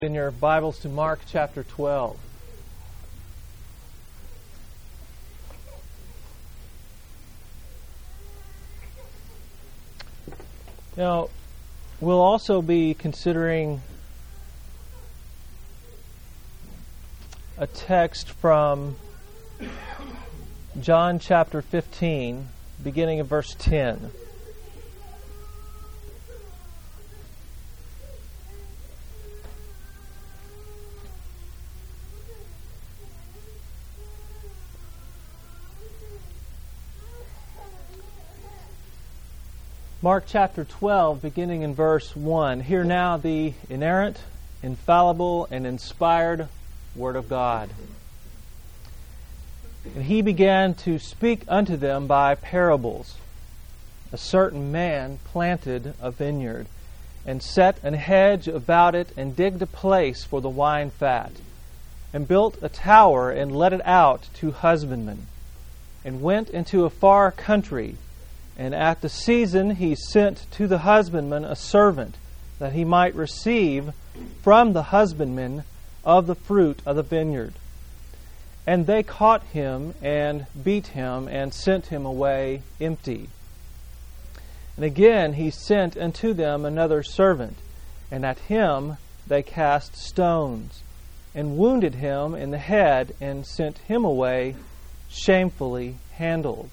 In your Bibles to Mark chapter 12. Now, we'll also be considering a text from John chapter 15, beginning of verse 10. Mark chapter 12, beginning in verse 1. Hear now the inerrant, infallible, and inspired Word of God. And he began to speak unto them by parables. A certain man planted a vineyard, and set an hedge about it, and digged a place for the wine fat, and built a tower, and let it out to husbandmen, and went into a far country. And at the season he sent to the husbandman a servant, that he might receive from the husbandman of the fruit of the vineyard. And they caught him, and beat him, and sent him away empty. And again he sent unto them another servant, and at him they cast stones, and wounded him in the head, and sent him away shamefully handled.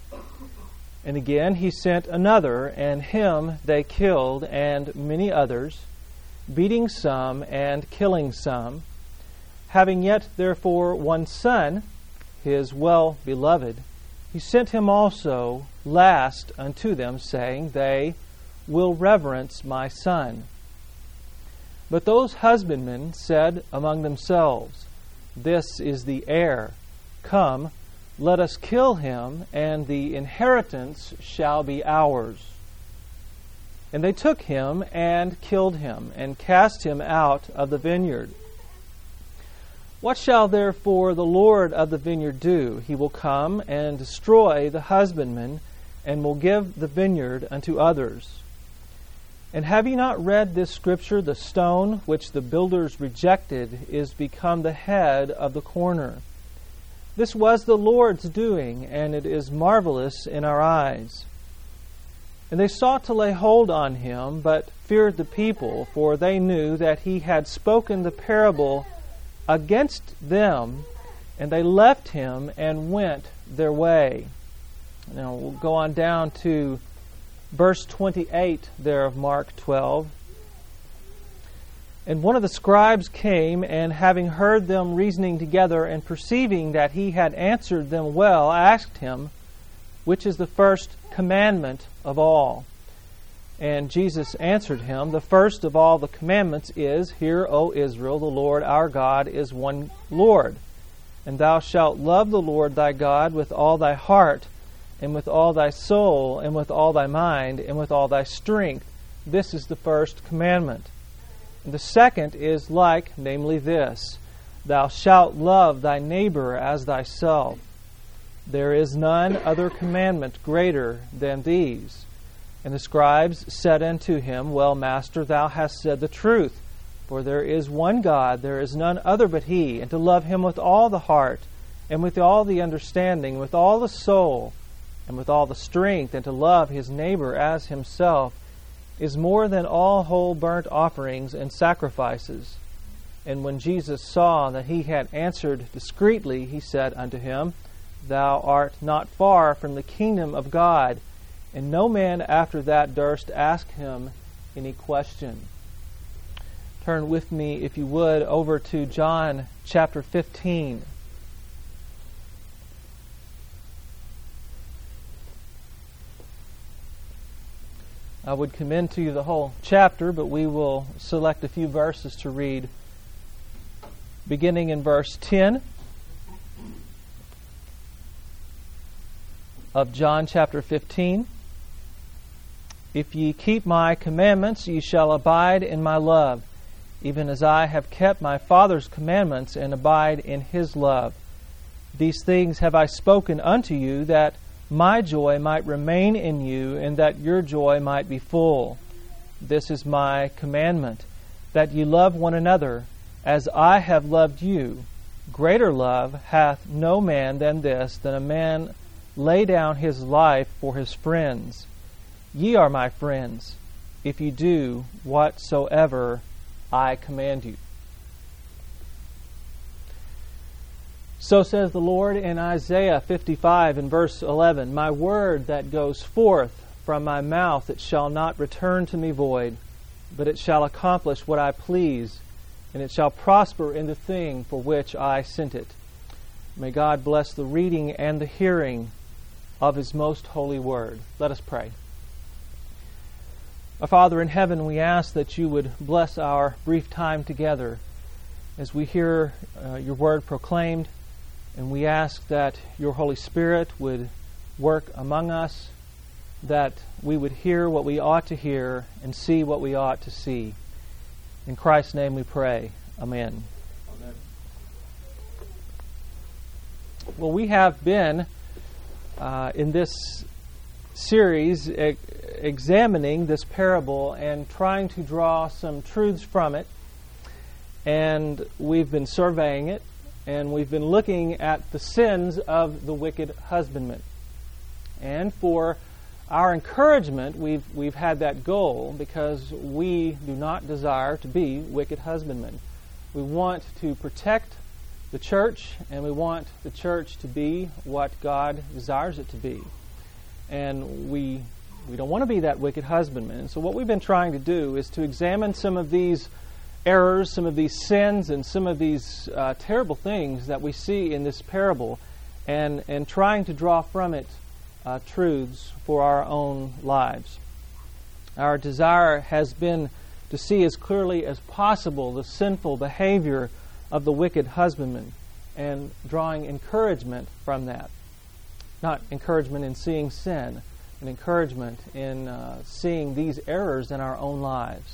And again he sent another, and him they killed, and many others, beating some and killing some. Having yet therefore one son, his well-beloved, he sent him also last unto them, saying, They will reverence my son. But those husbandmen said among themselves, This is the heir. Come, let us kill him, and the inheritance shall be ours. And they took him and killed him, and cast him out of the vineyard. What shall therefore the Lord of the vineyard do? He will come and destroy the husbandman, and will give the vineyard unto others. And have ye not read this scripture? The stone which the builders rejected is become the head of the corner. This was the Lord's doing, and it is marvelous in our eyes. And they sought to lay hold on him, but feared the people, for they knew that he had spoken the parable against them, and they left him and went their way. Now we'll go on down to verse 28 there of Mark 12. And one of the scribes came, and having heard them reasoning together, and perceiving that he had answered them well, asked him, Which is the first commandment of all? And Jesus answered him, The first of all the commandments is, Hear, O Israel, the Lord our God is one Lord. And thou shalt love the Lord thy God with all thy heart, and with all thy soul, and with all thy mind, and with all thy strength. This is the first commandment. And the second is like, namely this, Thou shalt love thy neighbor as thyself. There is none other commandment greater than these. And the scribes said unto him, Well, Master, thou hast said the truth. For there is one God, there is none other but He, and to love Him with all the heart, and with all the understanding, with all the soul, and with all the strength, and to love his neighbor as himself, is more than all whole burnt offerings and sacrifices. And when Jesus saw that he had answered discreetly, he said unto him, Thou art not far from the kingdom of God. And no man after that durst ask him any question. Turn with me, if you would, over to John chapter 15. I would commend to you the whole chapter, but we will select a few verses to read, beginning in verse 10 of John chapter 15. If ye keep my commandments, ye shall abide in my love, even as I have kept my Father's commandments and abide in His love. These things have I spoken unto you, that my joy might remain in you, and that your joy might be full. This is my commandment, that ye love one another, as I have loved you. Greater love hath no man than this, that a man lay down his life for his friends. Ye are my friends, if ye do whatsoever I command you. So says the Lord in Isaiah 55 in verse 11, My word that goes forth from my mouth, it shall not return to me void, but it shall accomplish what I please, and it shall prosper in the thing for which I sent it. May God bless the reading and the hearing of His most holy word. Let us pray. Our Father in heaven, we ask that you would bless our brief time together as we hear your word proclaimed, and we ask that your Holy Spirit would work among us, that we would hear what we ought to hear and see what we ought to see. In Christ's name we pray. Amen. Amen. Well, we have been in this series examining this parable and trying to draw some truths from it. And we've been surveying it, and we've been looking at the sins of the wicked husbandman. And for our encouragement, we've had that goal because we do not desire to be wicked husbandmen. We want to protect the church, and we want the church to be what God desires it to be. And we don't want to be that wicked husbandman. And so what we've been trying to do is to examine some of these errors, some of these sins, and some of these terrible things that we see in this parable, and trying to draw from it truths for our own lives. Our desire has been to see as clearly as possible the sinful behavior of the wicked husbandman and drawing encouragement from that. Not encouragement in seeing sin, but encouragement in seeing these errors in our own lives.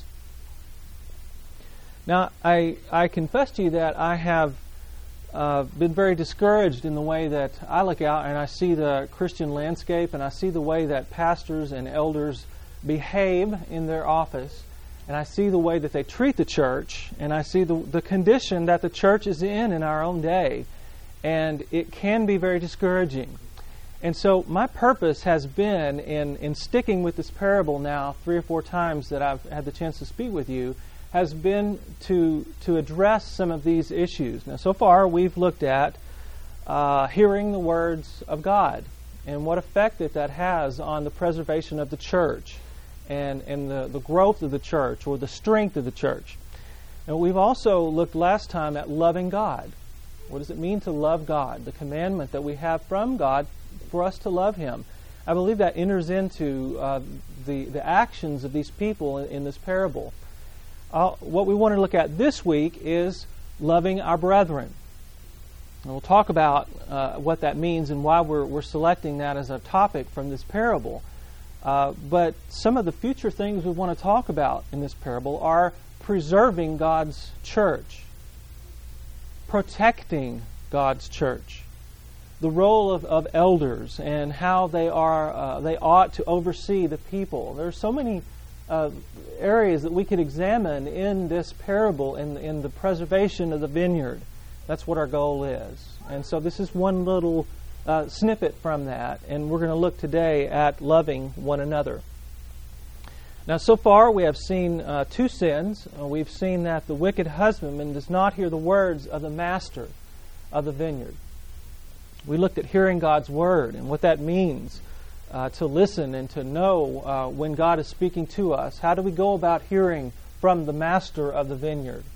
Now, I confess to you that I have been very discouraged in the way that I look out and I see the Christian landscape, and I see the way that pastors and elders behave in their office, and I see the way that they treat the church, and I see the condition that the church is in our own day, and it can be very discouraging. And so my purpose has been in sticking with this parable now 3 or 4 times that I've had the chance to speak with you, has been to address some of these issues. Now, so far we've looked at hearing the words of God and what effect that has on the preservation of the church and the growth of the church or the strength of the church. And we've also looked last time at loving God. What does it mean to love God? The commandment that we have from God for us to love Him. I believe that enters into the actions of these people in this parable. What we want to look at this week is loving our brethren. And we'll talk about what that means and why we're selecting that as a topic from this parable. But some of the future things we want to talk about in this parable are preserving God's church, protecting God's church, the role of elders and how they ought to oversee the people. There are so many areas that we could examine in this parable in the preservation of the vineyard. That's what our goal is. And so this is one little snippet from that, and we're going to look today at loving one another. Now, so far we have seen 2 sins. We've seen that the wicked husbandman does not hear the words of the master of the vineyard. We looked at hearing God's word and what that means. To listen and to know when God is speaking to us. How do we go about hearing from the master of the vineyard?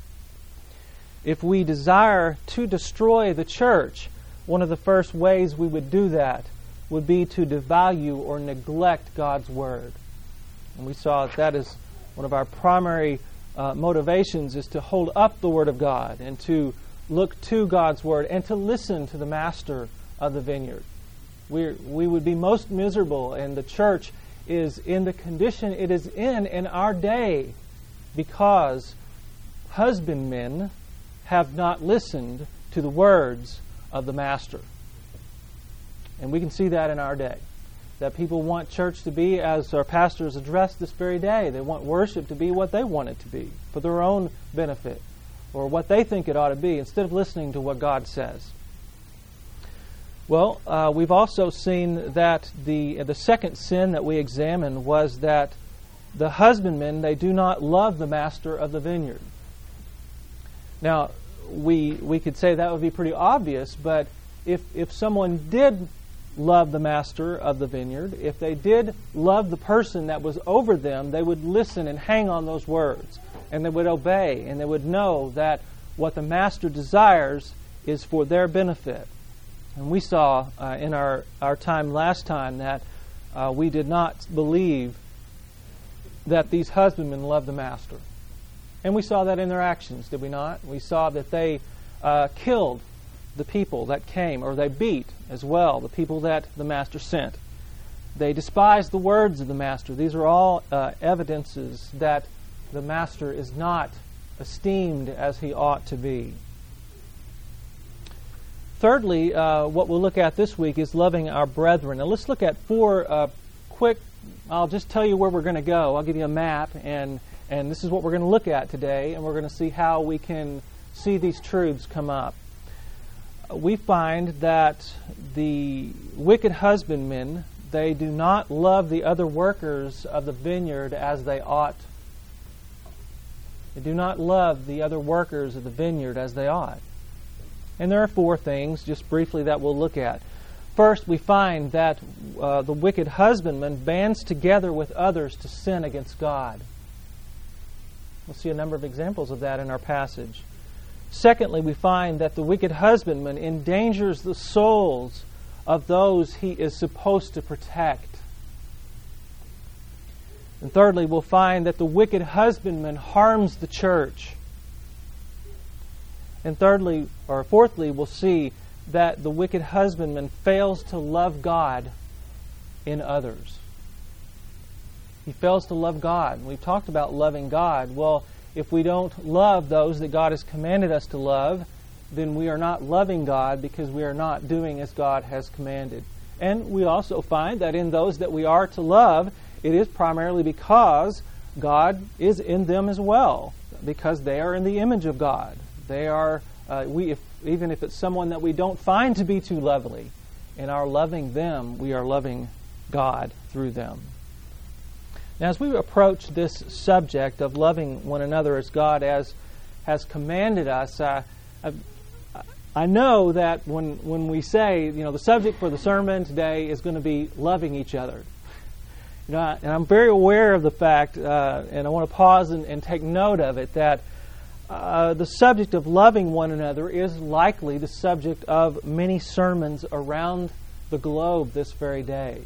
If we desire to destroy the church, one of the first ways we would do that would be to devalue or neglect God's word. And we saw that is one of our primary motivations, is to hold up the word of God and to look to God's word and to listen to the master of the vineyard. We would be most miserable, and the church is in the condition it is in our day because husbandmen have not listened to the words of the master. And we can see that in our day. that people want church to be, as our pastors addressed this very day. They want worship to be what they want it to be, for their own benefit, or what they think it ought to be, instead of listening to what God says. Well, we've also seen that the second sin that we examined was that the husbandmen, they do not love the master of the vineyard. Now, we could say that would be pretty obvious, but if someone did love the master of the vineyard, if they did love the person that was over them, they would listen and hang on those words, and they would obey, and they would know that what the master desires is for their benefit. And we saw in our time last time that we did not believe that these husbandmen loved the master. And we saw that in their actions, did we not? We saw that they killed the people that came, or they beat as well the people that the master sent. They despised the words of the master. These are all evidences that the master is not esteemed as he ought to be. Thirdly, what we'll look at this week is loving our brethren. Now let's look at four quick, I'll just tell you where we're going to go. I'll give you a map, and this is what we're going to look at today, and we're going to see how we can see these truths come up. We find that the wicked husbandmen, they do not love the other workers of the vineyard as they ought. They do not love the other workers of the vineyard as they ought. And there are four things, just briefly, that we'll look at. First, we find that the wicked husbandman bands together with others to sin against God. We'll see a number of examples of that in our passage. Secondly, we find that the wicked husbandman endangers the souls of those he is supposed to protect. And thirdly, we'll find that the wicked husbandman harms the church. And fourthly, we'll see that the wicked husbandman fails to love God in others. He fails to love God. We've talked about loving God. Well, if we don't love those that God has commanded us to love, then we are not loving God, because we are not doing as God has commanded. And we also find that in those that we are to love, it is primarily because God is in them as well, because they are in the image of God. They are, even if it's someone that we don't find to be too lovely, in our loving them, we are loving God through them. Now, as we approach this subject of loving one another as God has commanded us, I know that when we say, the subject for the sermon today is going to be loving each other. And I'm very aware of the fact, and I want to pause and take note of it, that the subject of loving one another is likely the subject of many sermons around the globe this very day.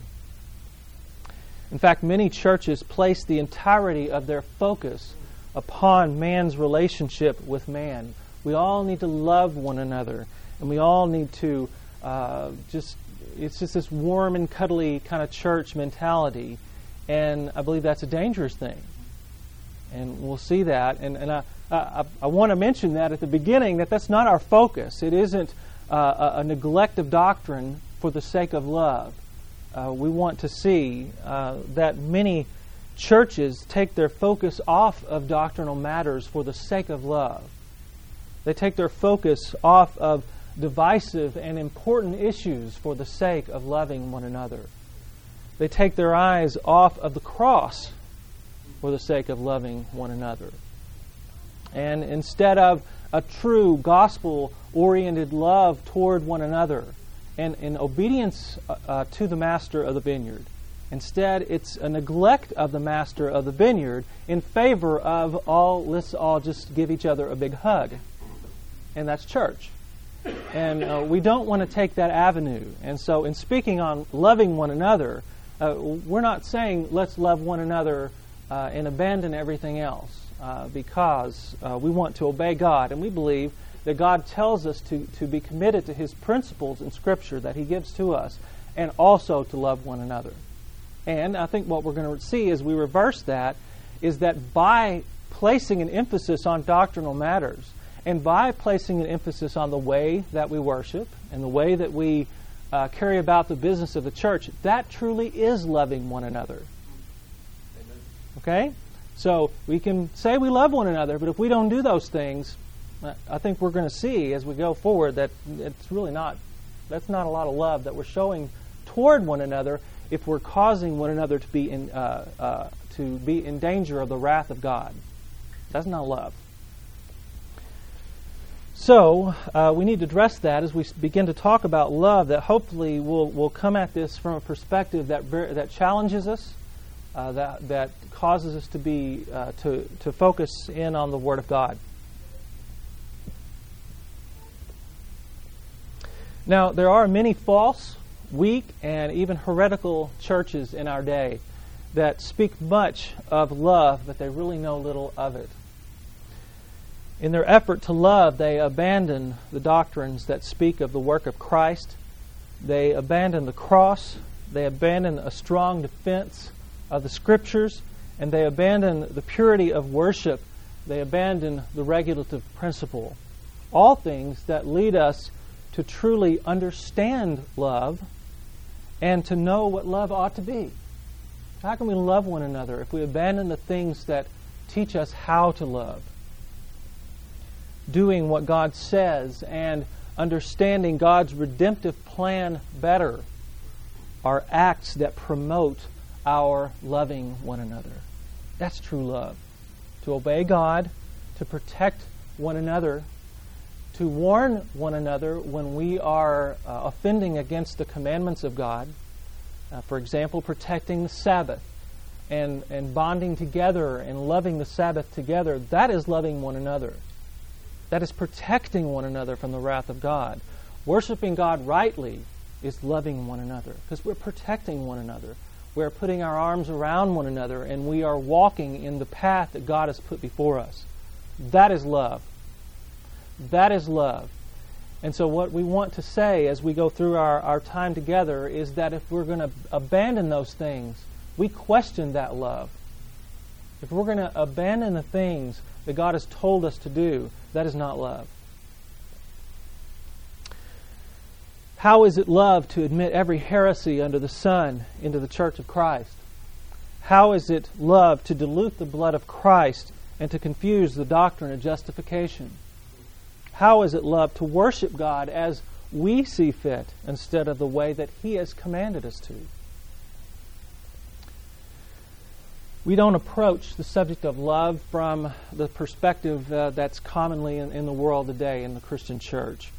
In fact, many churches place the entirety of their focus upon man's relationship with man. We all need to love one another, and we all need to it's just this warm and cuddly kind of church mentality, and I believe that's a dangerous thing. And we'll see that, and I want to mention that at the beginning, that's not our focus. It isn't a neglect of doctrine for the sake of love. We want to see that many churches take their focus off of doctrinal matters for the sake of love. They take their focus off of divisive and important issues for the sake of loving one another. They take their eyes off of the cross for the sake of loving one another. And instead of a true gospel-oriented love toward one another, and in obedience to the master of the vineyard. Instead, it's a neglect of the master of the vineyard in favor of let's all just give each other a big hug. And that's church. And we don't want to take that avenue. And so in speaking on loving one another, we're not saying let's love one another and abandon everything else, because we want to obey God, and we believe that God tells us to be committed to His principles in Scripture that He gives to us, and also to love one another. And I think what we're going to see as we reverse that is that by placing an emphasis on doctrinal matters, and by placing an emphasis on the way that we worship, and the way that we carry about the business of the church, that truly is loving one another. Okay? So we can say we love one another, but if we don't do those things, I think we're going to see as we go forward that it's really that's not a lot of love that we're showing toward one another if we're causing one another to be in danger of the wrath of God. That's not love. So we need to address that as we begin to talk about love, that hopefully we'll come at this from a perspective that challenges us, that causes us to be to focus in on the Word of God. Now, there are many false, weak, and even heretical churches in our day that speak much of love, but they really know little of it. In their effort to love, they abandon the doctrines that speak of the work of Christ. They abandon the cross. They abandon a strong defense of the Scriptures. And they abandon the purity of worship. They abandon the regulative principle. All things that lead us to truly understand love and to know what love ought to be. How can we love one another if we abandon the things that teach us how to love? Doing what God says and understanding God's redemptive plan better are acts that promote our loving one another. That's true love. To obey God, to protect one another, to warn one another when we are offending against the commandments of God. For example, protecting the Sabbath and bonding together and loving the Sabbath together. That is loving one another. That is protecting one another from the wrath of God. Worshiping God rightly is loving one another because we're protecting one another. We're putting our arms around one another and we are walking in the path that God has put before us. That is love. That is love. And so what we want to say as we go through our time together is that if we're going to abandon those things, we question that love. If we're going to abandon the things that God has told us to do, that is not love. How is it love to admit every heresy under the sun into the Church of Christ? How is it love to dilute the blood of Christ and to confuse the doctrine of justification? How is it love to worship God as we see fit instead of the way that He has commanded us to? We don't approach the subject of love from the perspective that's commonly in the world today in the Christian church.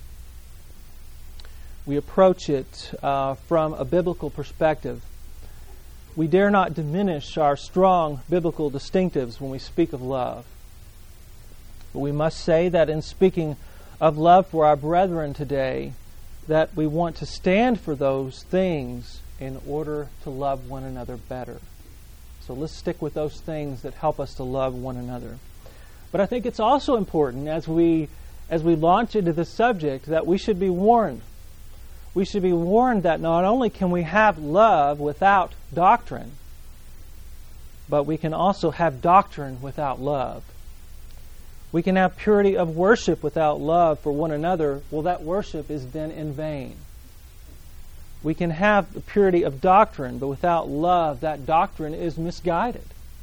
We approach it from a biblical perspective. We dare not diminish our strong biblical distinctives when we speak of love. But we must say that in speaking of love for our brethren today, that we want to stand for those things in order to love one another better. So let's stick with those things that help us to love one another. But I think it's also important as we launch into this subject that we should be warned. We should be warned that not only can we have love without doctrine, but we can also have doctrine without love. We can have purity of worship without love for one another. Well, that worship is then in vain. We can have the purity of doctrine, but without love, that doctrine is misguided.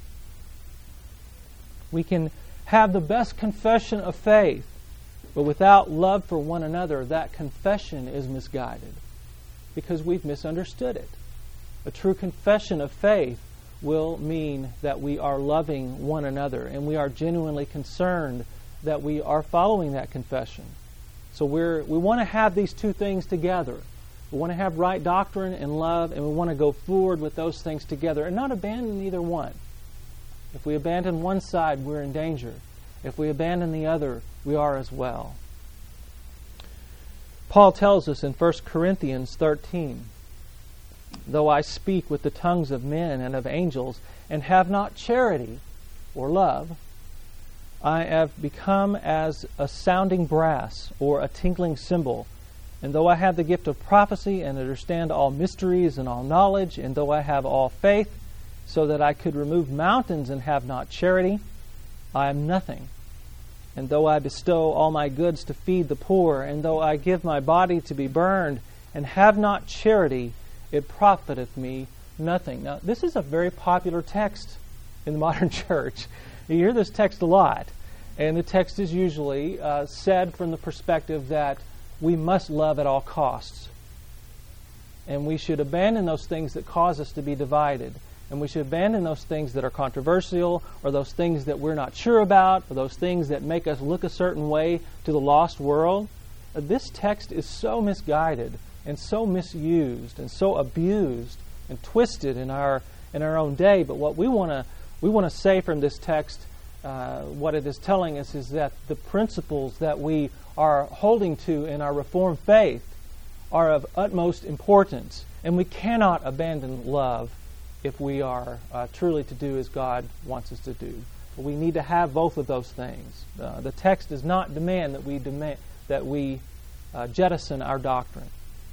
We can have the best confession of faith, but without love for one another, that confession is misguided because we've misunderstood it. A true confession of faith will mean that we are loving one another and we are genuinely concerned that we are following that confession. So we want to have these two things together. We want to have right doctrine and love, and we want to go forward with those things together and not abandon either one. If we abandon one side, we're in danger. If we abandon the other, we are as well. Paul tells us in 1 Corinthians 13, "Though I speak with the tongues of men and of angels, and have not charity or love, I have become as a sounding brass or a tinkling cymbal. And though I have the gift of prophecy and understand all mysteries and all knowledge, and though I have all faith, so that I could remove mountains and have not charity, I am nothing. And though I bestow all my goods to feed the poor, and though I give my body to be burned, and have not charity, it profiteth me nothing. Now, this is a very popular text in the modern church. You hear this text a lot, and the text is usually said from the perspective that we must love at all costs. And we should abandon those things that cause us to be divided. And we should abandon those things that are controversial, or those things that we're not sure about, or those things that make us look a certain way to the lost world. This text is so misguided and so misused and so abused and twisted in our own day. But what we want to say from this text, what it is telling us, is that the principles that we are holding to in our Reformed faith are of utmost importance, and we cannot abandon love if we are truly to do as God wants us to do. We need to have both of those things. The text does not demand that we jettison our doctrine.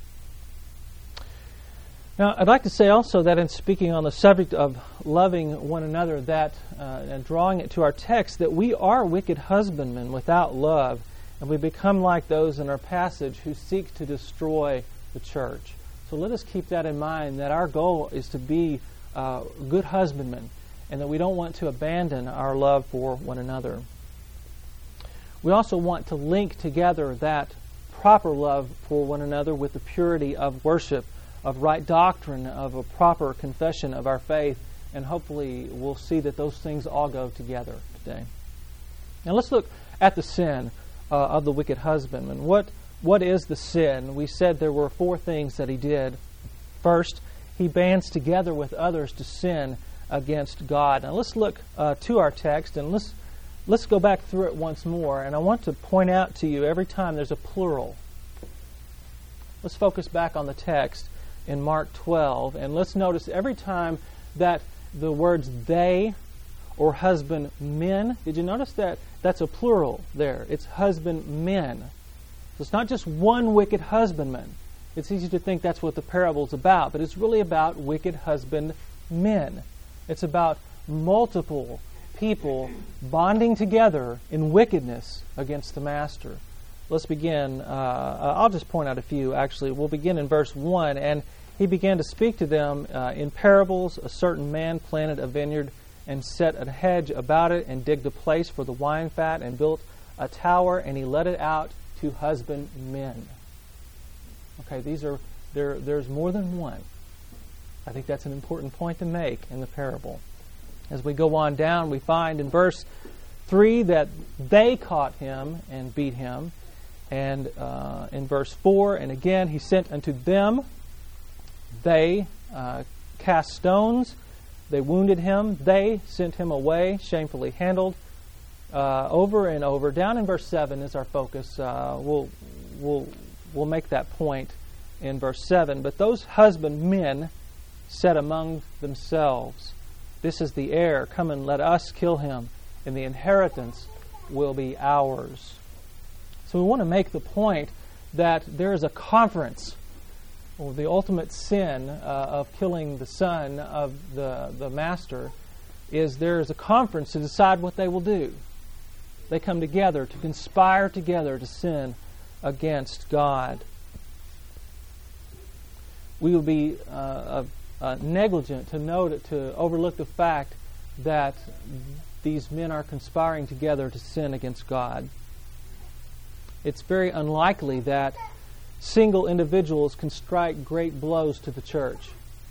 Now, I'd like to say also that in speaking on the subject of loving one another, that and drawing it to our text, that we are wicked husbandmen without love, and we become like those in our passage who seek to destroy the church. So let us keep that in mind, that our goal is to be good husbandmen, and that we don't want to abandon our love for one another. We also want to link together that proper love for one another with the purity of worship, of right doctrine, of a proper confession of our faith, and hopefully we'll see that those things all go together today. Now let's look at the sin of the wicked husbandman. What is the sin? We said there were 4 things that he did. First, he bands together with others to sin against God. Now let's look to our text, and let's go back through it once more. And I want to point out to you every time there's a plural. Let's focus back on the text in Mark 12, and let's notice every time that the words they or husbandmen, did you notice that that's a plural there? It's husbandmen. So it's not just one wicked husbandman. It's easy to think that's what the parable's about, but it's really about wicked husbandmen. It's about multiple people bonding together in wickedness against the master. Let's begin. I'll just point out a few, actually. We'll begin in verse 1. And he began to speak to them in parables. A certain man planted a vineyard and set a hedge about it and digged a place for the wine fat and built a tower, and he let it out to husbandmen. Okay, there's more than one. I think that's an important point to make in the parable. As we go on down, we find in verse 3 that they caught him and beat him. And in verse 4, and again, he sent unto them. They cast stones. They wounded him. They sent him away, shamefully handled. Over and over. Down in verse 7 is our focus. We'll make that point in verse 7. But those husbandmen said among themselves, "This is the heir. Come and let us kill him, and the inheritance will be ours." So we want to make the point that there is a conference, or the ultimate sin of killing the son of the master is there is a conference to decide what they will do. They come together to conspire together to sin against God. We will be negligent to overlook the fact that these men are conspiring together to sin against God. It's very unlikely that single individuals can strike great blows to the church.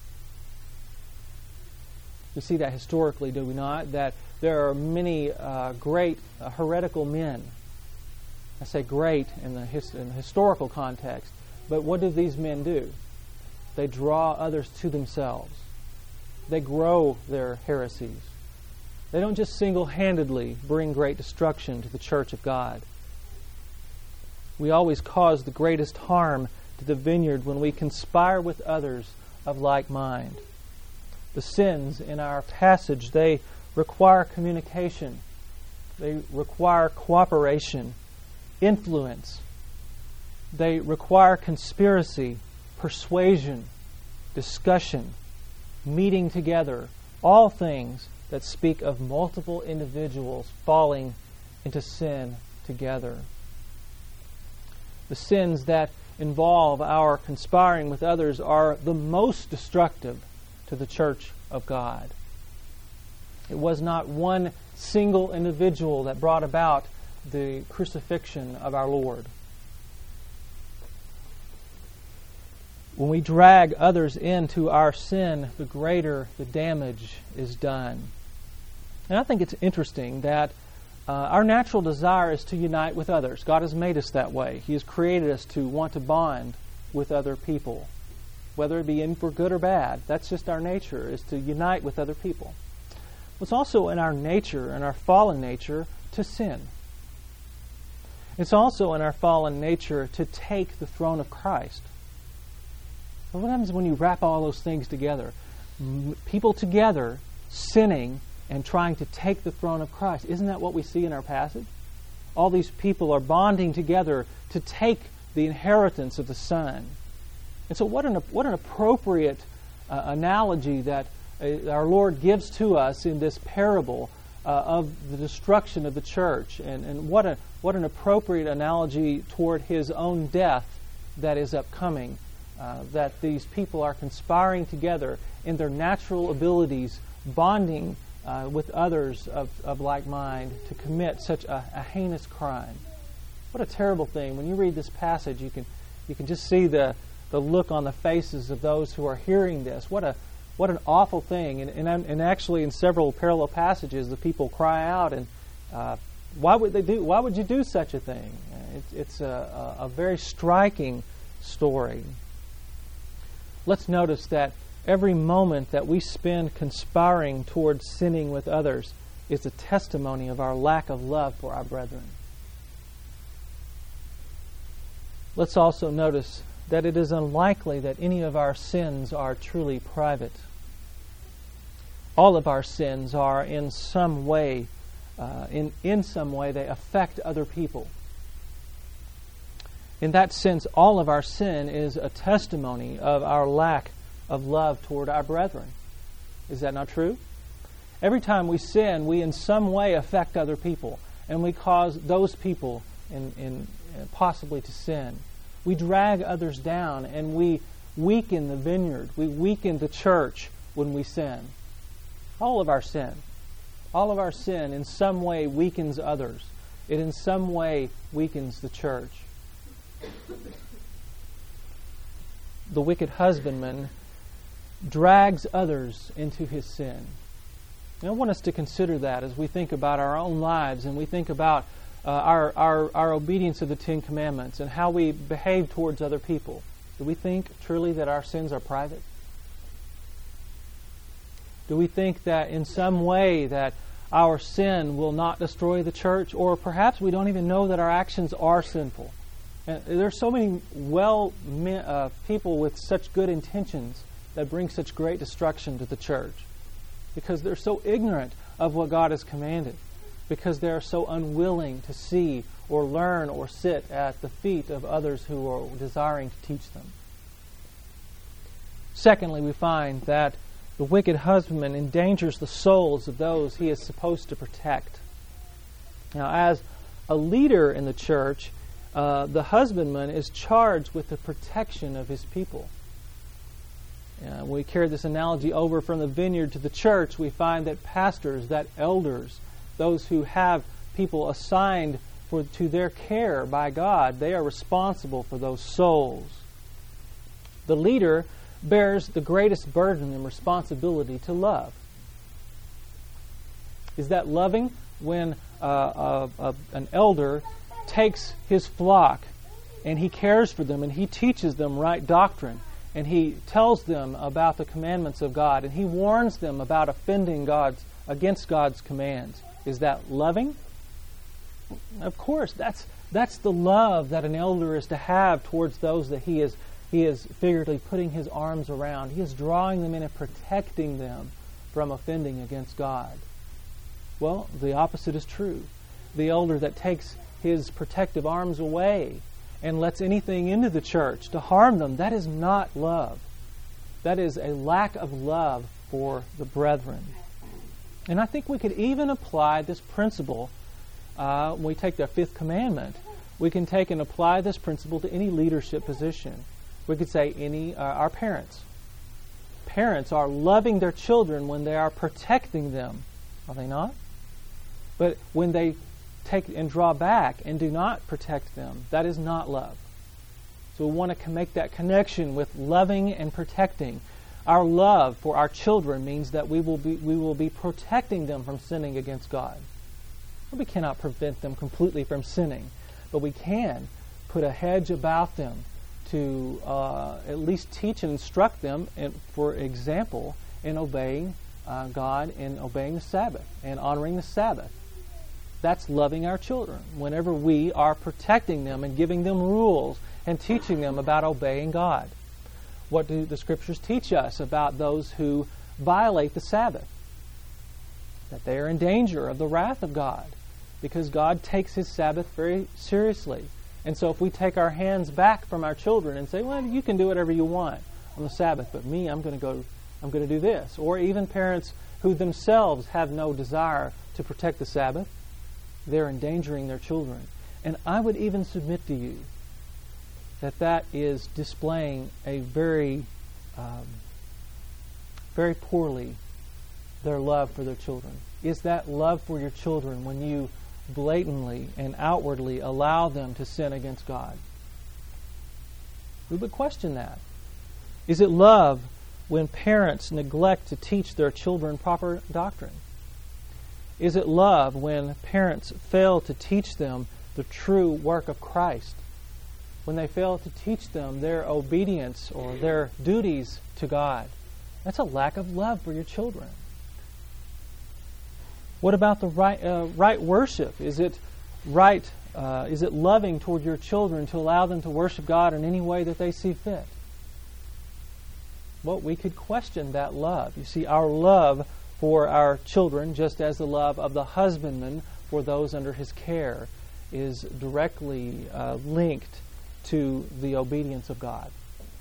We see that historically, do we not? That there are many great heretical men. I say great in the historical context. But what do these men do? They draw others to themselves. They grow their heresies. They don't just single-handedly bring great destruction to the church of God. We always cause the greatest harm to the vineyard when we conspire with others of like mind. The sins in our passage, they require communication. They require cooperation, influence. They require conspiracy, persuasion, discussion, meeting together, all things that speak of multiple individuals falling into sin together. The sins that involve our conspiring with others are the most destructive to the church of God. It was not one single individual that brought about the crucifixion of our Lord. When we drag others into our sin, the greater the damage is done. And I think it's interesting that our natural desire is to unite with others. God has made us that way. He has created us to want to bond with other people, whether it be in for good or bad. That's just our nature, is to unite with other people. It's also in our nature, in our fallen nature, to sin. It's also in our fallen nature to take the throne of Christ. But what happens when you wrap all those things together? People together sinning and trying to take the throne of Christ. Isn't that what we see in our passage? All these people are bonding together to take the inheritance of the Son. And so what an appropriate analogy that our Lord gives to us in this parable of the destruction of the church. And what an appropriate analogy toward His own death that is upcoming. That these people are conspiring together in their natural abilities, bonding with others of like mind to commit such a heinous crime. What a terrible thing. When you read this passage, you can just see the look on the faces of those who are hearing this. What an awful thing. And actually in several parallel passages, the people cry out, and why would you do such a thing? It's a very striking story. Let's notice that every moment that we spend conspiring towards sinning with others is a testimony of our lack of love for our brethren. Let's also notice that it is unlikely that any of our sins are truly private. All of our sins are in some way, in some way they affect other people. In that sense, all of our sin is a testimony of our lack of love toward our brethren. Is that not true? Every time we sin, we in some way affect other people, and we cause those people in possibly to sin. We drag others down, and we weaken the vineyard. We weaken the church when we sin. All of our sin in some way weakens others. It in some way weakens the church. The wicked husbandman drags others into his sin. And I want us to consider that as we think about our own lives and we think about our obedience to the Ten Commandments and how we behave towards other people. Do we think truly that our sins are private? Do we think that in some way that our sin will not destroy the church? Or perhaps we don't even know that our actions are sinful. And there's so many people with such good intentions that bring such great destruction to the church because they're so ignorant of what God has commanded, because they're so unwilling to see or learn or sit at the feet of others who are desiring to teach them. Secondly, we find that the wicked husbandman endangers the souls of those he is supposed to protect. Now, as a leader in the church, the husbandman is charged with the protection of his people. When we carry this analogy over from the vineyard to the church, we find that pastors, that elders, those who have people assigned to their care by God, they are responsible for those souls. The leader bears the greatest burden and responsibility to love. Is that loving when an elder takes his flock and he cares for them and he teaches them right doctrine and he tells them about the commandments of God and he warns them about offending against God's commands? Is that loving? Of course, that's the love that an elder is to have towards those that he is figuratively putting his arms around. He is drawing them in and protecting them from offending against God. Well, the opposite is true. The elder that takes his protective arms away and lets anything into the church to harm them, that is not love. That is a lack of love for the brethren. And I think we could even apply this principle when we take the fifth commandment. we can take and apply this principle to any leadership position. We could say our parents. Parents are loving their children when they are protecting them, are they not? But when they take and draw back and do not protect them, that is not love. So we want to make that connection with loving and protecting. Our love for our children means that we will be protecting them from sinning against God. We cannot prevent them completely from sinning, but we can put a hedge about them to at least teach and instruct them, for example, in obeying God, in obeying the Sabbath, and honoring the Sabbath. That's loving our children, whenever we are protecting them and giving them rules and teaching them about obeying God. What do the Scriptures teach us about those who violate the Sabbath? That they are in danger of the wrath of God, because God takes His Sabbath very seriously. And so if we take our hands back from our children and say, well, you can do whatever you want on the Sabbath, but me, I'm going to do this. Or even parents who themselves have no desire to protect the Sabbath, they're endangering their children. And I would even submit to you that is displaying a very poorly their love for their children. Is that love for your children when you blatantly and outwardly allow them to sin against God? We would question that. Is it love when parents neglect to teach their children proper doctrine? Is it love when parents fail to teach them the true work of Christ? When they fail to teach them their obedience or their duties to God? That's a lack of love for your children. What about the right worship? Is it right? Is it loving toward your children to allow them to worship God in any way that they see fit? Well, we could question that love. You see, our love for our children, just as the love of the husbandman for those under his care, is directly linked to the obedience of God.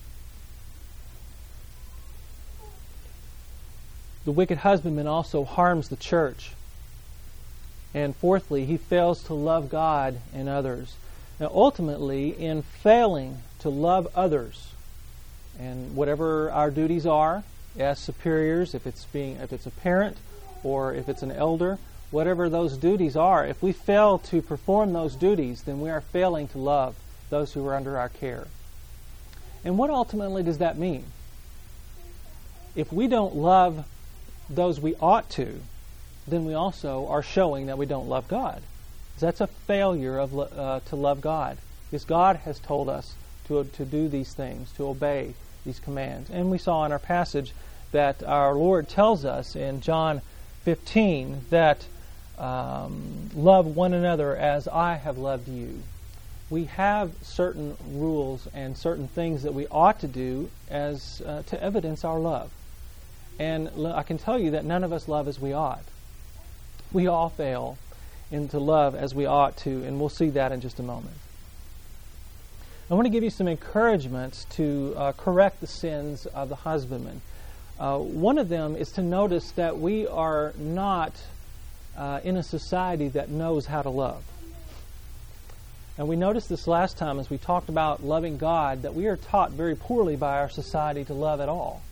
The wicked husbandman also harms the church. And fourthly, he fails to love God and others. Now, ultimately, in failing to love others, and whatever our duties are as superiors, if it's a parent or if it's an elder, whatever those duties are, if we fail to perform those duties, then we are failing to love those who are under our care. And what ultimately does that mean? If we don't love those we ought to, then we also are showing that we don't love God. That's a failure to love God, because God has told us to do these things, to obey these commands. And we saw in our passage that our Lord tells us in John 15 that love one another as I have loved you. We have certain rules and certain things that we ought to do as to evidence our love. And I can tell you that none of us love as we ought. We all fail into love as we ought to, and we'll see that in just a moment. I want to give you some encouragements to correct the sins of the husbandman. One of them is to notice that we are not in a society that knows how to love. And we noticed this last time as we talked about loving God, that we are taught very poorly by our society to love at all.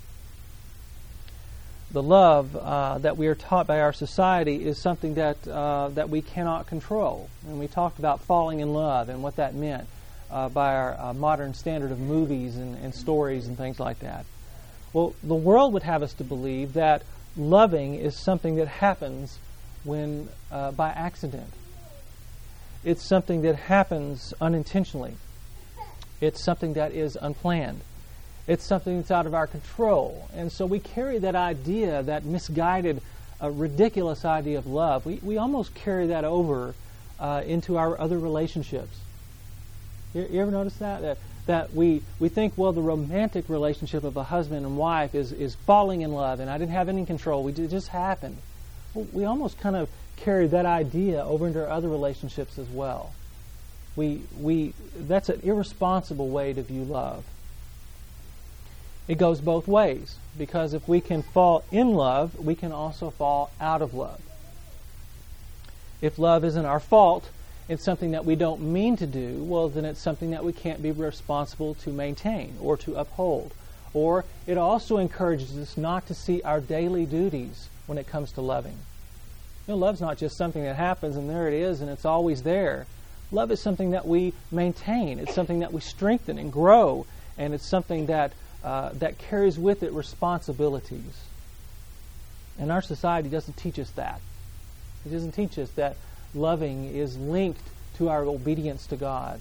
The love that we are taught by our society is something that we cannot control. And we talked about falling in love and what that meant by our modern standard of movies and stories and things like that. Well, the world would have us to believe that loving is something that happens when by accident. It's something that happens unintentionally. It's something that is unplanned. It's something that's out of our control. And so we carry that idea, that misguided, ridiculous idea of love. We almost carry that over into our other relationships. You ever notice that? That we think, well, the romantic relationship of a husband and wife is falling in love, and I didn't have any control. It just happened. Well, we almost kind of carry that idea over into our other relationships as well. That's an irresponsible way to view love. It goes both ways, because if we can fall in love, we can also fall out of love. If love isn't our fault, it's something that we don't mean to do, well, then it's something that we can't be responsible to maintain or to uphold. Or it also encourages us not to see our daily duties when it comes to loving. Love's not just something that happens and there it is and it's always there. Love is something that we maintain. It's something that we strengthen and grow, and it's something that carries with it responsibilities. And our society doesn't teach us that. It doesn't teach us that loving is linked to our obedience to God.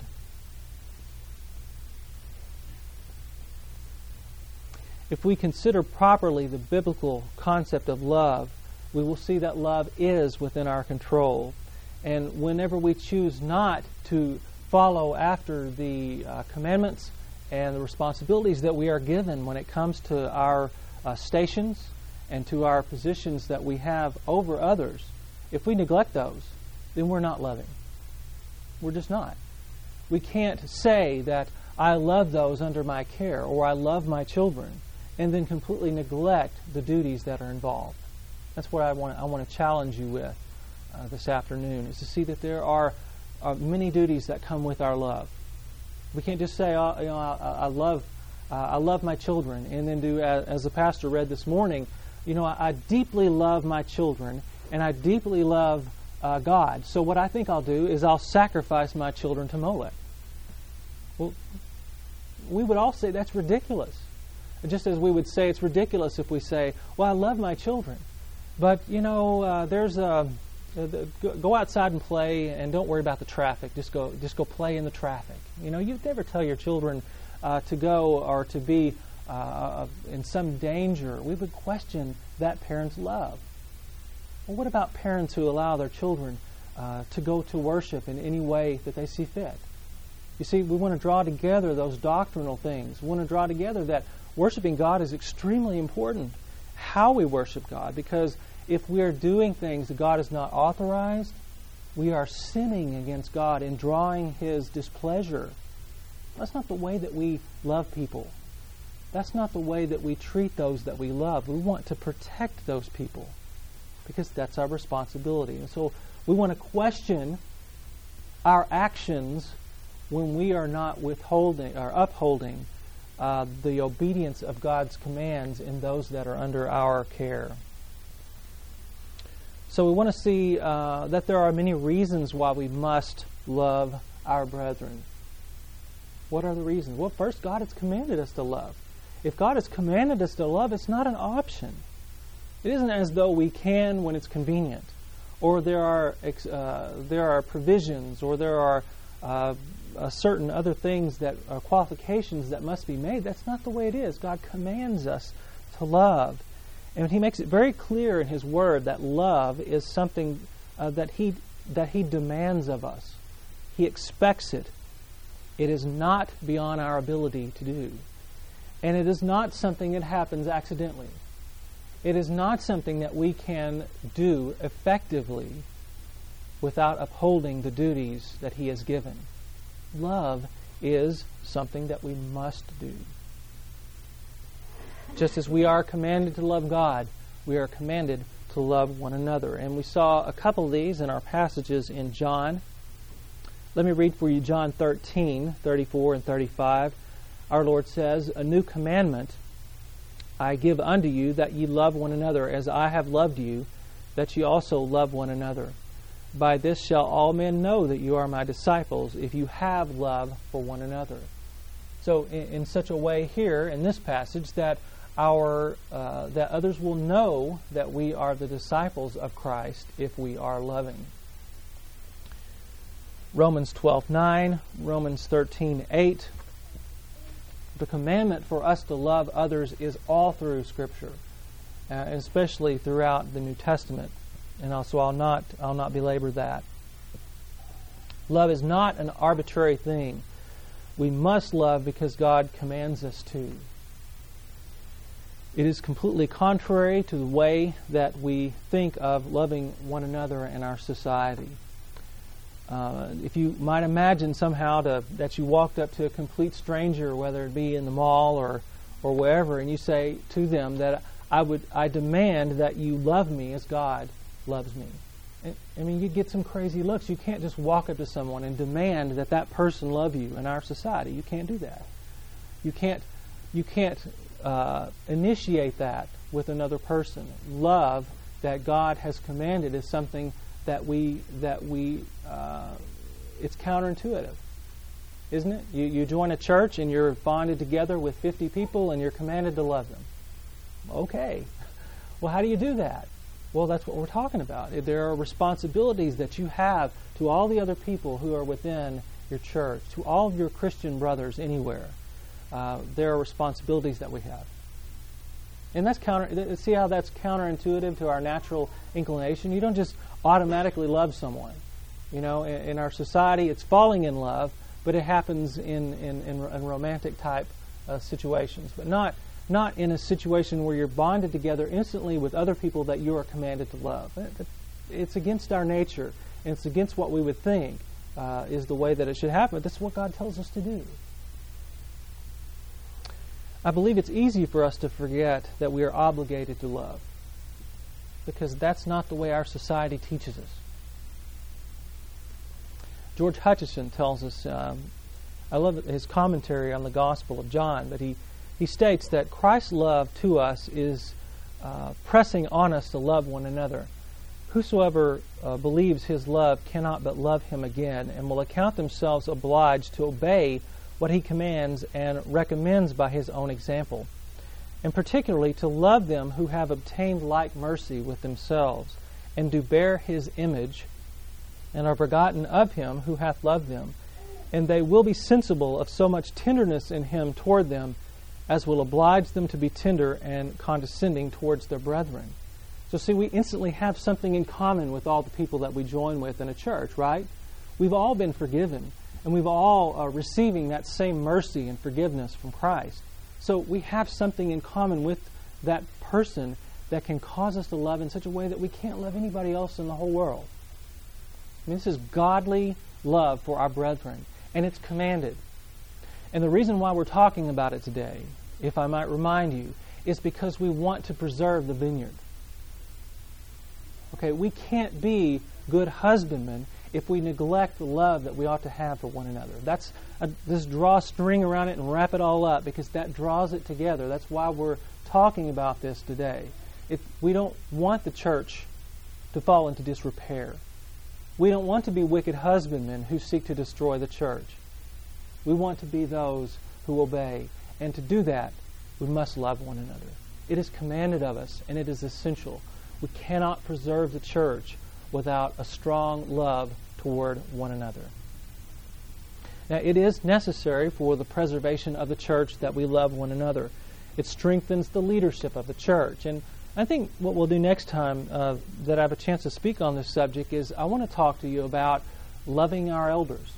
If we consider properly the biblical concept of love, we will see that love is within our control. And whenever we choose not to follow after the commandments and the responsibilities that we are given when it comes to our stations and to our positions that we have over others, if we neglect those, then we're not loving. We're just not. We can't say that I love those under my care or I love my children and then completely neglect the duties that are involved. That's what I want to challenge you with this afternoon, is to see that there are many duties that come with our love. We can't just say, I love my children, and then do, as the pastor read this morning, I deeply love my children, and I deeply love God. So what I think I'll do is I'll sacrifice my children to Molech. Well, we would all say that's ridiculous. Just as we would say it's ridiculous if we say, well, I love my children, but, there's a... Go outside and play, and don't worry about the traffic. Just go play in the traffic. You'd never tell your children to go or to be in some danger. We would question that parent's love. Well, what about parents who allow their children to go to worship in any way that they see fit? You see, we want to draw together those doctrinal things. We want to draw together that worshiping God is extremely important. How we worship God, because if we are doing things that God has not authorized, we are sinning against God and drawing His displeasure. That's not the way that we love people. That's not the way that we treat those that we love. We want to protect those people because that's our responsibility. And so we want to question our actions when we are not withholding or upholding the obedience of God's commands in those that are under our care. So we want to see that there are many reasons why we must love our brethren. What are the reasons? Well, first, God has commanded us to love. If God has commanded us to love, it's not an option. It isn't as though we can when it's convenient, or there are provisions, or there are certain other things that are qualifications that must be made. That's not the way it is. God commands us to love. And He makes it very clear in His Word that love is something that He demands of us. He expects it. It is not beyond our ability to do. And it is not something that happens accidentally. It is not something that we can do effectively without upholding the duties that He has given. Love is something that we must do. Just as we are commanded to love God, we are commanded to love one another. And we saw a couple of these in our passages in John. Let me read for you John 13, 34 and 35. Our Lord says, "A new commandment I give unto you, that ye love one another, as I have loved you, that ye also love one another. By this shall all men know that you are my disciples, if you have love for one another." So in such a way here in this passage that that others will know that we are the disciples of Christ if we are loving. Romans 12:9, Romans 13:8. The commandment for us to love others is all through Scripture, especially throughout the New Testament. And also I'll not belabor that. Love is not an arbitrary thing. We must love because God commands us to. It is completely contrary to the way that we think of loving one another in our society. If you might imagine somehow that you walked up to a complete stranger, whether it be in the mall or wherever, and you say to them that I demand that you love me as God loves me. I mean, you get some crazy looks. You can't just walk up to someone and demand that that person love you in our society. You can't do that. You can't initiate that with another person. Love that God has commanded is something that it's counterintuitive, isn't it? You join a church and you're bonded together with 50 people and you're commanded to love them. Okay. Well, how do you do that? Well, that's what we're talking about. There are responsibilities that you have to all the other people who are within your church, to all of your Christian brothers anywhere. There are responsibilities that we have. And that's see how that's counterintuitive to our natural inclination? You don't just automatically love someone. You know, in our society, it's falling in love, but it happens in romantic type situations, but not in a situation where you're bonded together instantly with other people that you are commanded to love. It's against our nature, and it's against what we would think is the way that it should happen. But that's what God tells us to do. I believe it's easy for us to forget that we are obligated to love, because that's not the way our society teaches us. George Hutchison tells us, I love his commentary on the Gospel of John, but he states that Christ's love to us is pressing on us to love one another. Whosoever believes his love cannot but love him again, and will account themselves obliged to obey what he commands and recommends by his own example, and particularly to love them who have obtained like mercy with themselves, and do bear his image, and are begotten of him who hath loved them. And they will be sensible of so much tenderness in him toward them, as will oblige them to be tender and condescending towards their brethren. So see, we instantly have something in common with all the people that we join with in a church, right? We've all been forgiven, and we've all receiving that same mercy and forgiveness from Christ. So we have something in common with that person that can cause us to love in such a way that we can't love anybody else in the whole world. I mean, this is godly love for our brethren, and it's commanded. And the reason why we're talking about it today, if I might remind you, is because we want to preserve the vineyard. Okay, we can't be good husbandmen if we neglect the love that we ought to have for one another. Just draw a string around it and wrap it all up, because that draws it together. That's why we're talking about this today. We don't want the church to fall into disrepair. We don't want to be wicked husbandmen who seek to destroy the church. We want to be those who obey. And to do that, we must love one another. It is commanded of us, and it is essential. We cannot preserve the church without a strong love toward one another. Now, it is necessary for the preservation of the church that we love one another. It strengthens the leadership of the church. And I think what we'll do next time that I have a chance to speak on this subject is I want to talk to you about loving our elders.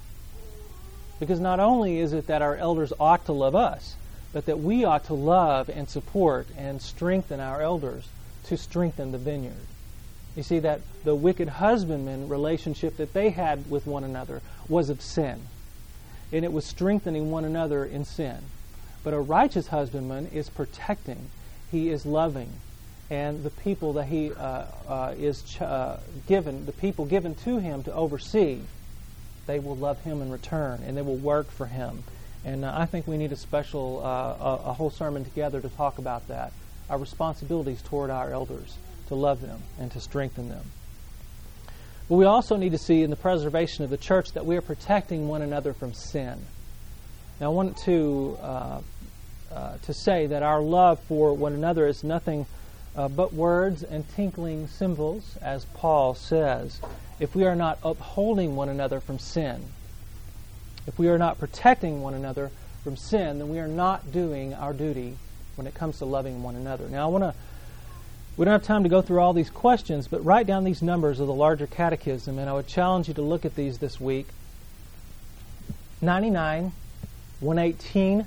Because not only is it that our elders ought to love us, but that we ought to love and support and strengthen our elders to strengthen the vineyard. You see, that the wicked husbandman relationship that they had with one another was of sin. And it was strengthening one another in sin. But a righteous husbandman is protecting. He is loving. And the people that he is given, the people given to him to oversee, they will love him in return, and they will work for him. And I think we need a special, a whole sermon together to talk about that. Our responsibilities toward our elders, to love them and to strengthen them. But we also need to see in the preservation of the church that we are protecting one another from sin. Now, I want to say that our love for one another is nothing but words and tinkling cymbals, as Paul says, if we are not upholding one another from sin. If we are not protecting one another from sin, then we are not doing our duty when it comes to loving one another. Now, we don't have time to go through all these questions, but write down these numbers of the larger catechism, and I would challenge you to look at these this week. 99, 118,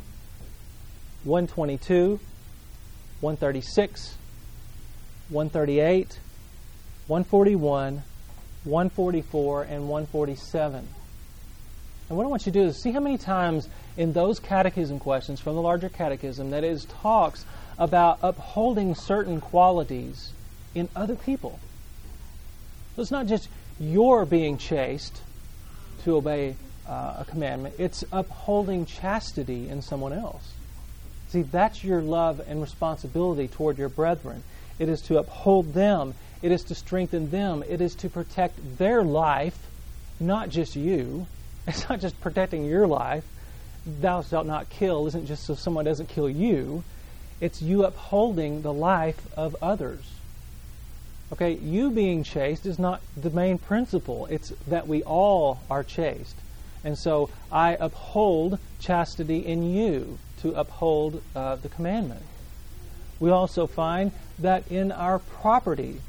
122, 136, 138, 141, 144, and 147. And what I want you to do is see how many times in those catechism questions from the larger catechism that it talks about upholding certain qualities in other people. So it's not just your being chaste to obey a commandment. It's upholding chastity in someone else. See, that's your love and responsibility toward your brethren. It is to uphold them. It is to strengthen them. It is to protect their life, not just you. It's not just protecting your life. Thou shalt not kill isn't just so someone doesn't kill you. It's you upholding the life of others. Okay, you being chaste is not the main principle. It's that we all are chaste. And so I uphold chastity in you to uphold the commandment. We also find that in our property,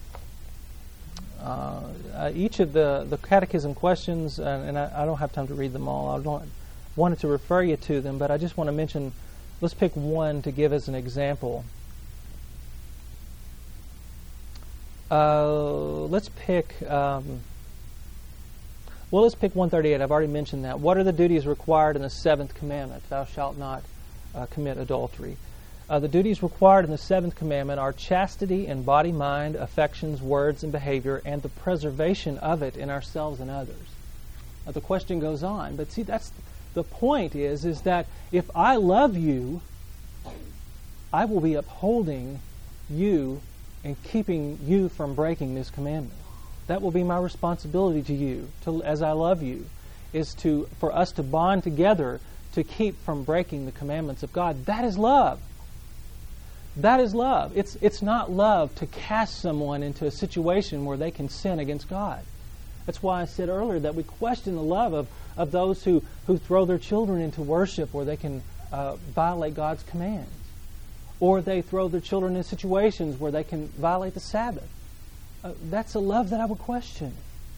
each of the catechism questions, and I don't have time to read them all. I wanted to refer you to them, but I just want to mention, let's pick one to give as an example. Let's pick 138. I've already mentioned that. What are the duties required in the seventh commandment? Thou shalt not commit adultery. The duties required in the seventh commandment are chastity in body, mind, affections, words, and behavior, and the preservation of it in ourselves and others. Now, the question goes on, but see, that's the point is that if I love you, I will be upholding you and keeping you from breaking this commandment. That will be my responsibility to you, as I love you, is for us to bond together to keep from breaking the commandments of God. That is love. That is love. It's not love to cast someone into a situation where they can sin against God. That's why I said earlier that we question the love of those who throw their children into worship where they can violate God's commands. Or they throw their children in situations where they can violate the Sabbath. That's a love that I would question.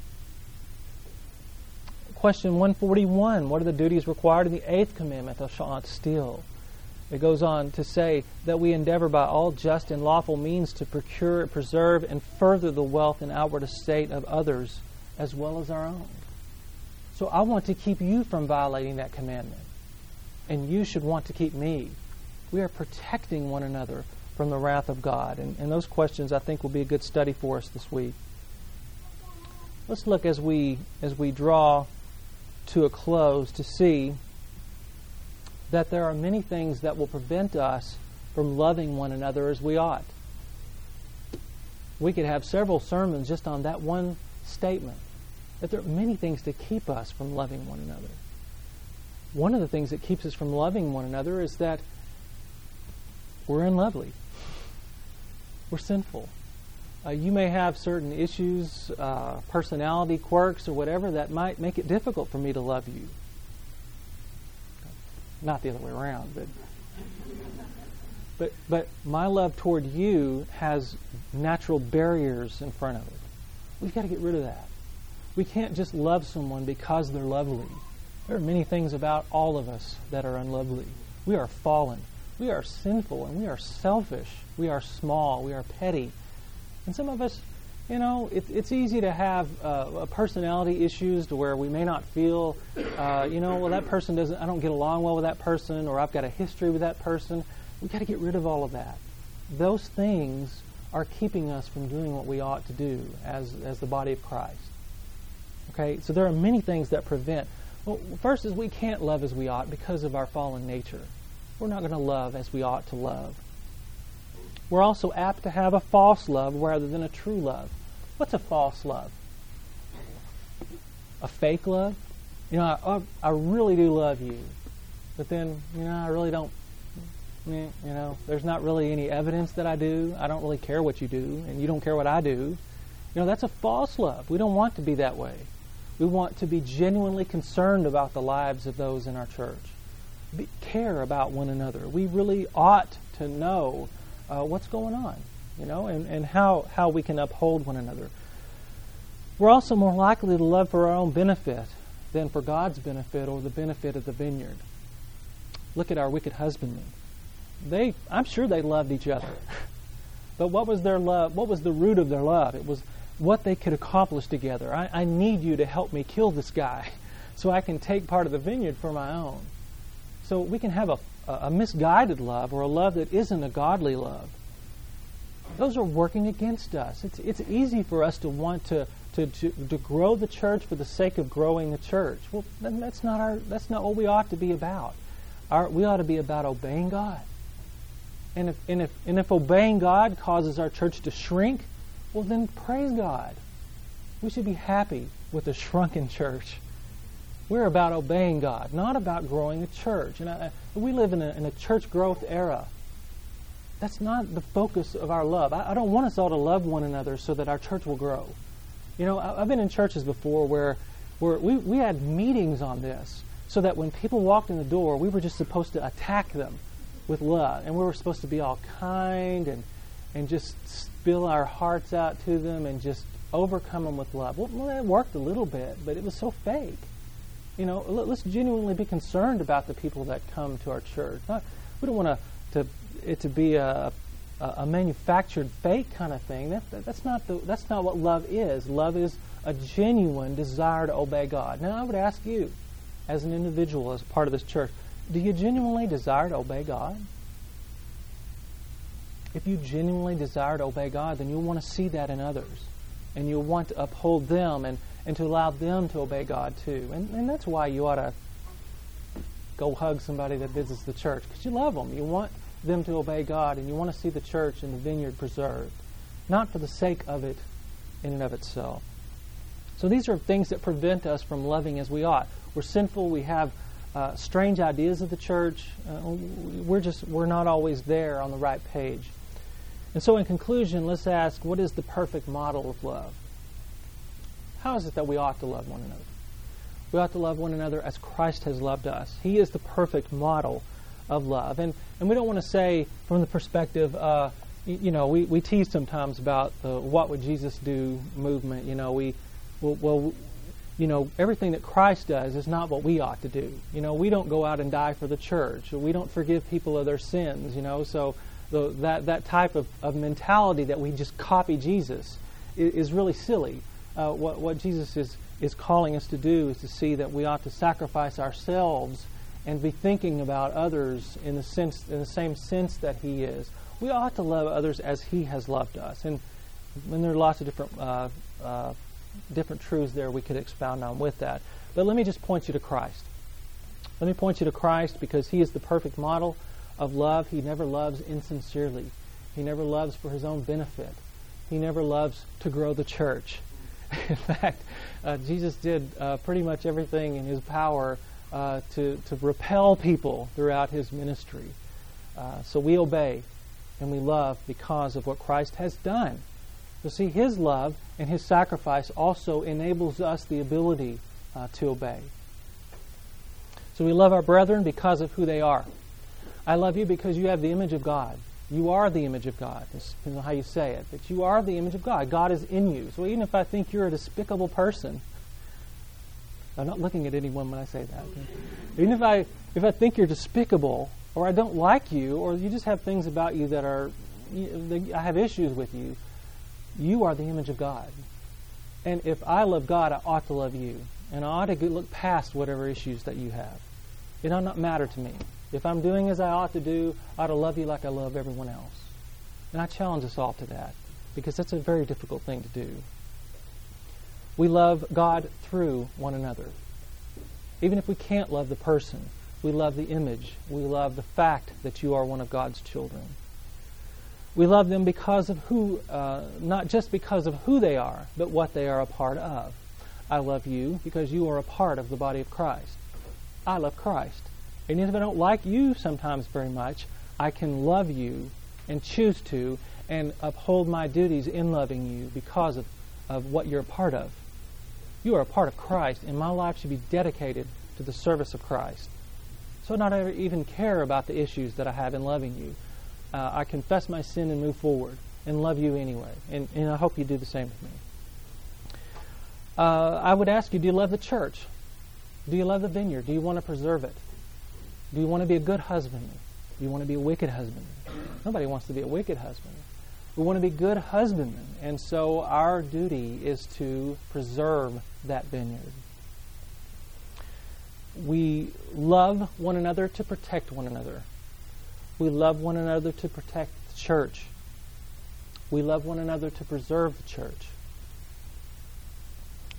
Question 141, what are the duties required in the eighth commandment? Thou shalt not steal. It goes on to say that we endeavor by all just and lawful means to procure, preserve, and further the wealth and outward estate of others as well as our own. So I want to keep you from violating that commandment. And you should want to keep me. We are protecting one another from the wrath of God. And those questions, I think, will be a good study for us this week. Let's look as we draw to a close to see that there are many things that will prevent us from loving one another as we ought. We could have several sermons just on that one statement, that there are many things to keep us from loving one another. One of the things that keeps us from loving one another is that we're unlovely. We're sinful. You may have certain issues, personality quirks or whatever that might make it difficult for me to love you. Not the other way around, but my love toward you has natural barriers in front of it. We've got to get rid of that. We can't just love someone because they're lovely. There are many things about all of us that are unlovely. We are fallen. We are sinful, and we are selfish. We are small. We are petty. And some of us, it's easy to have personality issues to where we may not feel, that person I don't get along well with that person, or I've got a history with that person. We've got to get rid of all of that. Those things are keeping us from doing what we ought to do as the body of Christ. Okay, so there are many things that prevent. Well, first is we can't love as we ought because of our fallen nature. We're not going to love as we ought to love. We're also apt to have a false love rather than a true love. What's a false love? A fake love? I really do love you, but then, I really don't, there's not really any evidence that I do. I don't really care what you do, and you don't care what I do. That's a false love. We don't want to be that way. We want to be genuinely concerned about the lives of those in our church. Care about one another. We really ought to know what's going on, and how we can uphold one another. We're also more likely to love for our own benefit than for God's benefit or the benefit of the vineyard. Look at our wicked husbandmen. I'm sure they loved each other. But what was their love? What was the root of their love? It was what they could accomplish together. I need you to help me kill this guy so I can take part of the vineyard for my own. So we can have a misguided love or a love that isn't a godly love. Those are working against us. It's easy for us to want to to grow the church for the sake of growing the church. Well, then that's not what we ought to be about. We ought to be about obeying God. And if obeying God causes our church to shrink, well then praise God. We should be happy with a shrunken church. We're about obeying God, not about growing a church. And we live in a church growth era. That's not the focus of our love. I don't want us all to love one another so that our church will grow. You know, I've been in churches before where we had meetings on this so that when people walked in the door, we were just supposed to attack them with love. And we were supposed to be all kind and just spill our hearts out to them and just overcome them with love. Well, that worked a little bit, but it was so fake. You know, let's genuinely be concerned about the people that come to our church. We don't want it to be a manufactured fake kind of thing. That's not what love is. Love is a genuine desire to obey God. Now, I would ask you, as an individual, as a part of this church, do you genuinely desire to obey God? If you genuinely desire to obey God, then you'll want to see that in others. And you'll want to uphold them and to allow them to obey God too. And that's why you ought to go hug somebody that visits the church, because you love them. You want them to obey God, and you want to see the church and the vineyard preserved, not for the sake of it in and of itself. So these are things that prevent us from loving as we ought. We're sinful. We have strange ideas of the church. We're not always there on the right page. And so in conclusion, let's ask, what is the perfect model of love? How is it that we ought to love one another? We ought to love one another as Christ has loved us. He is the perfect model of love. And we don't want to say from the perspective, we tease sometimes about the what would Jesus do movement. Everything that Christ does is not what we ought to do. We don't go out and die for the church. We don't forgive people of their sins, so that type of mentality that we just copy Jesus is really silly. What Jesus is calling us to do is to see that we ought to sacrifice ourselves and be thinking about others in the same sense that He is. We ought to love others as He has loved us. And there are lots of different truths there we could expound on with that. But let me just point you to Christ. Let me point you to Christ because He is the perfect model of love. He never loves insincerely. He never loves for His own benefit. He never loves to grow the church. In fact, Jesus did pretty much everything in His power to repel people throughout His ministry. So we obey and we love because of what Christ has done. You see, His love and His sacrifice also enables us the ability to obey. So we love our brethren because of who they are. I love you because you have the image of God. You are the image of God. This depends on how you say it. But you are the image of God. God is in you. So even if I think you're a despicable person, I'm not looking at anyone when I say that. Even if I think you're despicable, or I don't like you, or you just have things about you that I have issues with you, you are the image of God. And if I love God, I ought to love you. And I ought to look past whatever issues that you have. It ought not matter to me. If I'm doing as I ought to do, I ought to love you like I love everyone else. And I challenge us all to that, because that's a very difficult thing to do. We love God through one another. Even if we can't love the person, we love the image. We love the fact that you are one of God's children. We love them because of not just because of who they are, but what they are a part of. I love you because you are a part of the body of Christ. I love Christ. And if I don't like you sometimes very much, I can love you and choose to and uphold my duties in loving you because of what you're a part of. You are a part of Christ, and my life should be dedicated to the service of Christ. So not ever even care about the issues that I have in loving you. I confess my sin and move forward and love you anyway. And I hope you do the same with me. I would ask you, do you love the church? Do you love the vineyard? Do you want to preserve it? Do you want to be a good husbandman? Do you want to be a wicked husbandman? Nobody wants to be a wicked husbandman. We want to be good husbandmen. And so our duty is to preserve that vineyard. We love one another to protect one another. We love one another to protect the church. We love one another to preserve the church.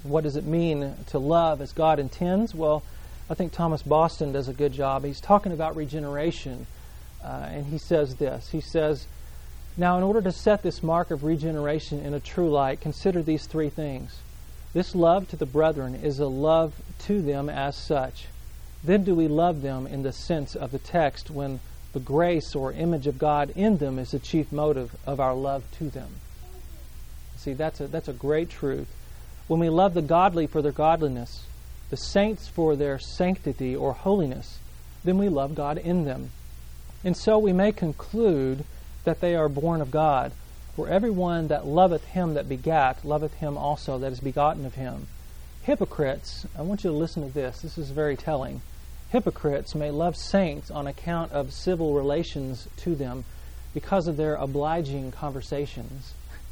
What does it mean to love as God intends? Well, I think Thomas Boston does a good job. He's talking about regeneration, and he says this. He says, "Now, in order to set this mark of regeneration in a true light, consider these three things. This love to the brethren is a love to them as such. Then do we love them in the sense of the text when the grace or image of God in them is the chief motive of our love to them." See, that's a great truth. When we love the godly for their godliness, the saints for their sanctity or holiness, then we love God in them. And so we may conclude that they are born of God. For everyone that loveth him that begat, loveth him also that is begotten of him. Hypocrites, I want you to listen to this. This is very telling. Hypocrites may love saints on account of civil relations to them because of their obliging conversations,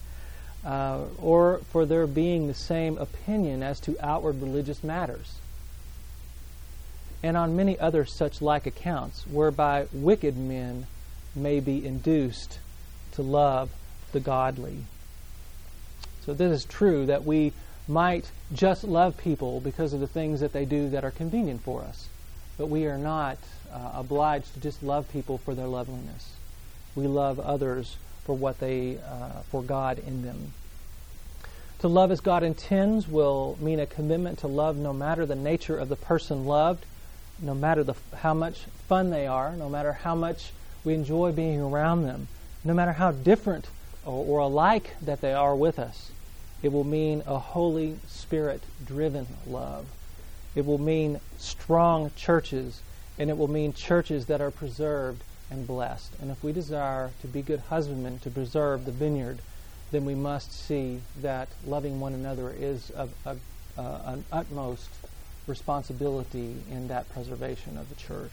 or for their being the same opinion as to outward religious matters, and on many other such like accounts, whereby wicked men may be induced to love the godly. So this is true, that we might just love people because of the things that they do that are convenient for us. But we are not obliged to just love people for their loveliness. We love others for what they, for God in them. To love as God intends will mean a commitment to love no matter the nature of the person loved, no matter how much fun they are, no matter how much we enjoy being around them, no matter how different or alike that they are with us. It will mean a Holy Spirit-driven love. It will mean strong churches, and it will mean churches that are preserved and blessed. And if we desire to be good husbandmen to preserve the vineyard, then we must see that loving one another is an utmost responsibility in that preservation of the church.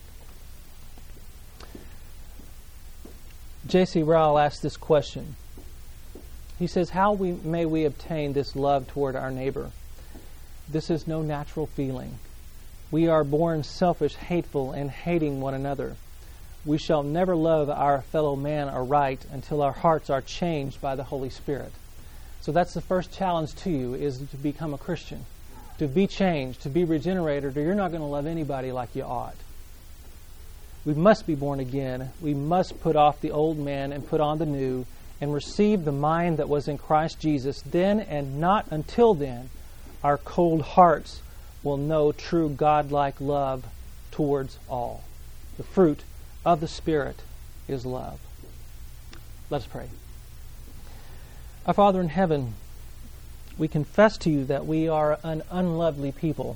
J.C. Ryle asked this question. He says, how may we obtain this love toward our neighbor? This is no natural feeling. We are born selfish, hateful, and hating one another. We shall never love our fellow man aright until our hearts are changed by the Holy Spirit. So that's the first challenge to you, is to become a Christian, to be changed, to be regenerated, or you're not going to love anybody like you ought. We must be born again. We must put off the old man and put on the new and receive the mind that was in Christ Jesus. Then and not until then, our cold hearts will know true God-like love towards all. The fruit of the Spirit is love. Let us pray. Our Father in heaven, we confess to you that we are an unlovely people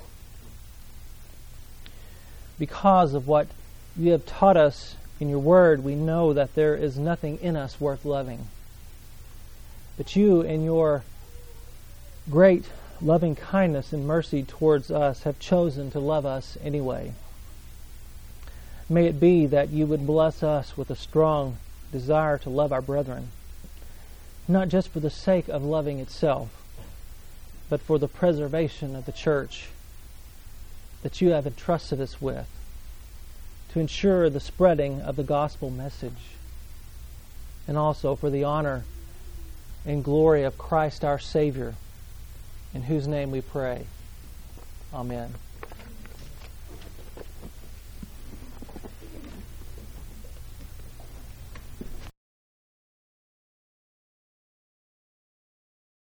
because of what you have taught us in your word. We know that there is nothing in us worth loving. But you, in your great loving kindness and mercy towards us, have chosen to love us anyway. May it be that you would bless us with a strong desire to love our brethren, not just for the sake of loving itself, but for the preservation of the church that you have entrusted us with, to ensure the spreading of the gospel message, and also for the honor and glory of Christ our Savior, in whose name we pray. Amen.